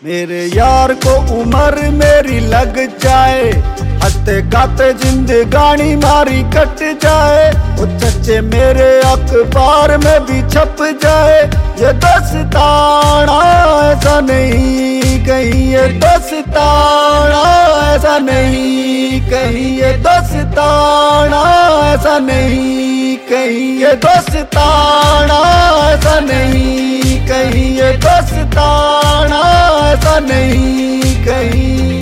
मेरे यार को उम्र मेरी लग जाए, हंसते गाते जिंदगानी मारी कट जाए। वो चच्चे मेरे अखबार में भी छप जाए। ये दोस्ताना ऐसा नहीं कहीं, ये दोस्ताना ऐसा नहीं कहीं, ये दोस्ताना ऐसा नहीं कहीं, ये दोस्ताना ऐसा नहीं कहीं, ये दोस्ताना ऐसा नहीं कहीं।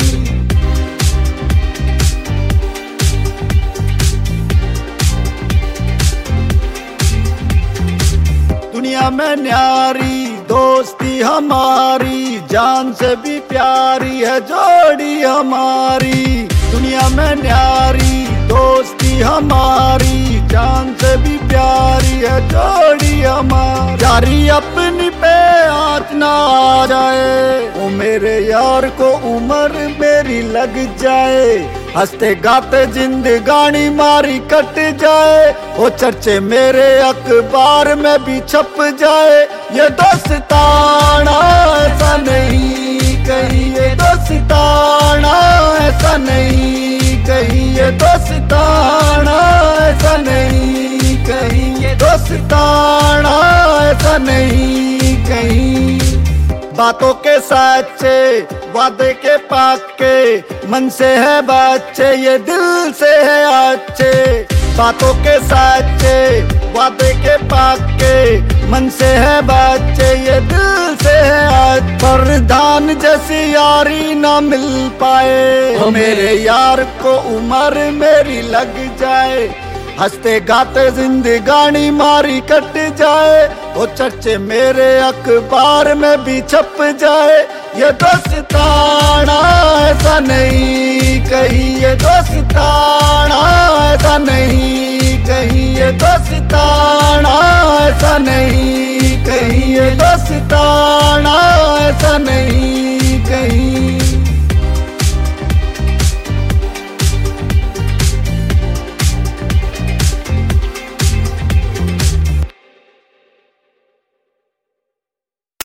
दुनिया में न्यारी दोस्ती हमारी, जान से भी प्यारी है जोड़ी हमारी। दुनिया में न्यारी दोस्ती हमारी, जान से भी प्यारी है जोड़ी हमारी। यारी अपनी पे हाथ ना आ जाए, वो मेरे यार को उम्र मेरी लग जाए। हंसते गाते जिंदगानी मारी कट जाए। वो चर्चे मेरे अखबार में भी छप जाए। ये दोस्ताना ऐसा नहीं कहीं, ये दोस्ताना ऐसा नहीं कहीं, ये दोस्ताना ऐसा नहीं कहीं, ये दोस्ताना ऐसा नहीं कहीं। बातों के सच्चे वादे के पाके, मन से है बच्चे ये दिल से है अच्छे। बातों के सच्चे वादे के पाके, मन से है बच्चे ये दिल से है अच्छे। प्रधान जैसी यारी ना मिल पाए, ओ मेरे यार को उम्र मेरी लग जाए। हंसते गाते जिंदगानी मारी कट जाए। वो चर्चे मेरे अखबार में भी छप जाए। ये दोस्ताना ऐसा नहीं कहीं, ये दोस्ताना ऐसा नहीं कहीं, ये दोस्ताना ऐसा नहीं कहीं, ये दोस्ताना ऐसा नहीं।